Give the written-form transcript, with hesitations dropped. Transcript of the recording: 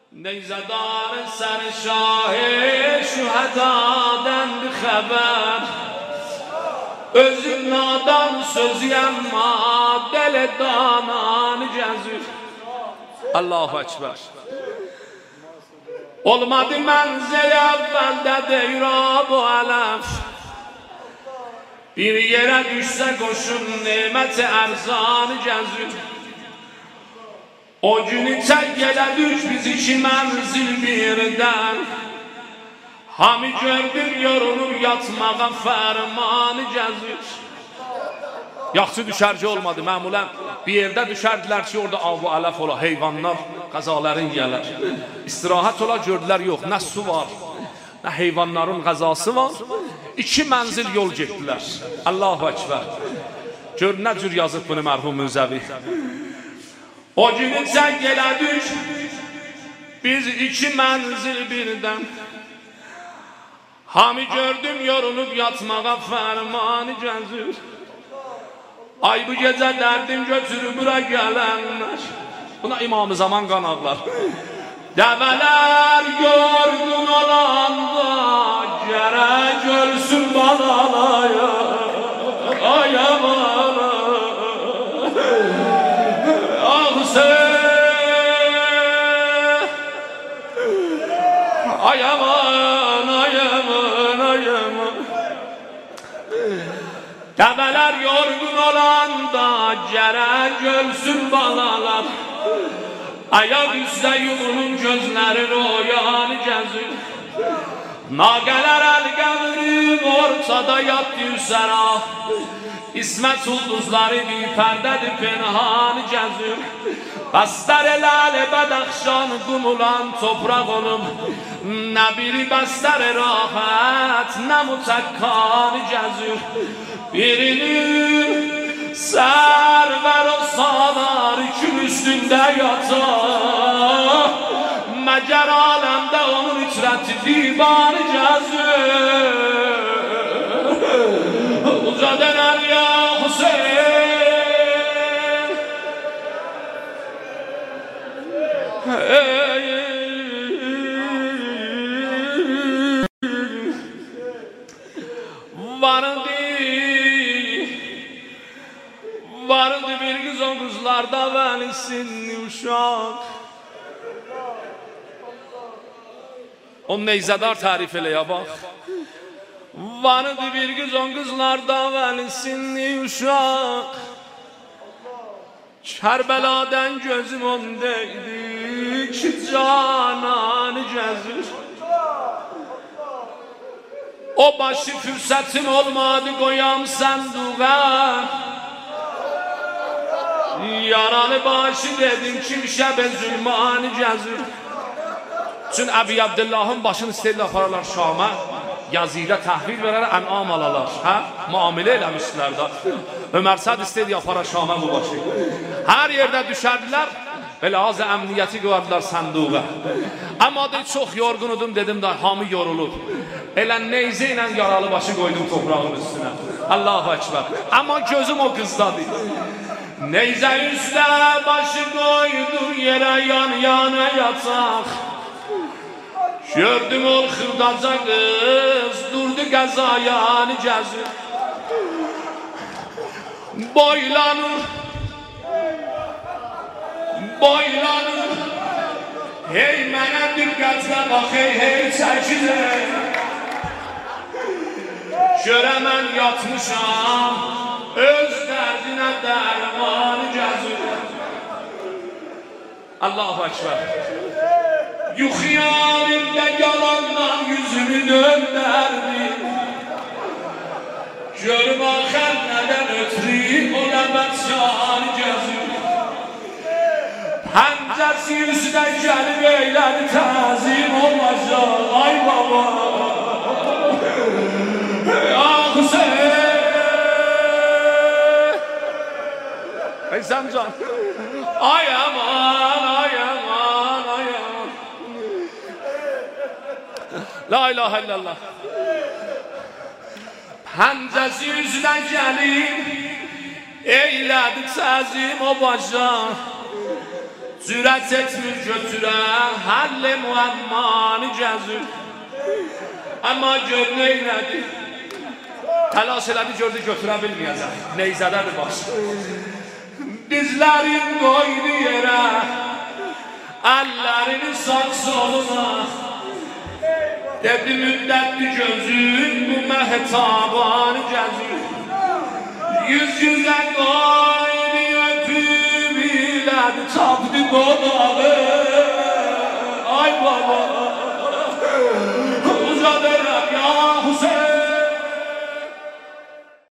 نیزدار سر شاه شهداdan خبر özüm nadan sözüyem ma dele danan cezür. Allahu Ekber. Olmadı menzil evvelde deyra bu alef. Bir yere düşse koşun nimeti erzan cezür. O günü tek gele düş biz iki menzil birden. Hami gördüm yorulur yatmağa fermanı cezir. Yaxşı düşərci olmadı məmulən. Bir yerdə düşərdilər ki orada avu ələf ola, heyvanlar qəzaların gələr. İstirahət ola gördülər yox, nə su var, nə heyvanların qəzası var. 2 mənzil yol getdilər. Allahu Ekber. Gör nə cür yazıb bunu mərhum Münzəvi. O günü sən gələ düş biz 2 mənzil birdən. Hami gördüm yorulup yatmağa fermanı cezir. Ay bu gece derdim götürüp bura gelenler. Buna İmam-ı Zaman kan ağlar. Develer yorgun olanda gerek ölsün balalaya. Ay aman ah sen ay aman ay aman ay aman. Develer yorgun olanda gerek ölsün balalar. Ayak üstte yumulun gözleri royan gezir. Nağeler el gevrim ortada yattı serah. İsmet ulduzları bir perdedir penhan gezir. Bəstər elal bədəxşan qumulan topraq olub. Nə biri bəstər rahat, nə mütəkkan gəzir. Birinin sərvər o salar kül üstündə yatar. Məgər aləmdə onun ücrəti divanı gəzir. Uca dönər ya Hüseyin. Vardı bir kız o kızlarda velisinli uşak. O neyzedar tarif ele ya bak. Vardı bir kız o kızlarda velisinli uşak. Kerbeladan gözüm ondaydı ki cananı gezir. O başı fırsatim olmadı koyam sanduğa. Yaralı başı dedim kimşe be zulmanı gezir. Çünkü Əbi Abdullah'ın başını istəyirlər apararlar Şam'a. Yazıyla təhvil verərlər, ənam alalar. Muamilə eləmişdilər da. Ömər Sad istəyirdi yapara Şam'a bu başı. Her yerde düşərdilər. Belə az əmniyyəti qoyardılar sanduğa. Amma da çox yorgunudum dedim da hamı yorulub. Elə neyzə ilə yaralı başı koydum toprağın üstüne. Allahu Ekber. Amma gözüm o kızdadır. Neyze üstte başı koydu yere yan yana yatak. Gördüm ol xırdaca kız durdu qəzayanı gezir. Boylanır boylanır. Hey mənə diqqətlə bax hey çəkilir. Görəmən yatmışam öz dərdinə dərmanı gəzir. Allahu Ekber. Yuxyalimdə yalandan yüzümü döndərdi. Görüm axər nədən ötürü o nəbətşanı gəzir. Pəncəsi yüzünə gəlib eylədi təzim olacaq. Ay baba ah Hüseyin. Ey Səmcan. Ay aman ay aman ay aman. La ilahe illallah. Pəncəsi yüzünə gəlib eylədi təzim o başa. Cürət etmir götürə حل معمانی جزو اما گör neynədi təlas elədi gördü götürə bilməyəcək neyzədədir baş dizlərin qoydu yerə əllərini sağ soluna dedi müddətli gözün bu məhtabanı gəzir yüz yüzə qoydu öpüb ilədi tapdı dodağı ay baba uzadı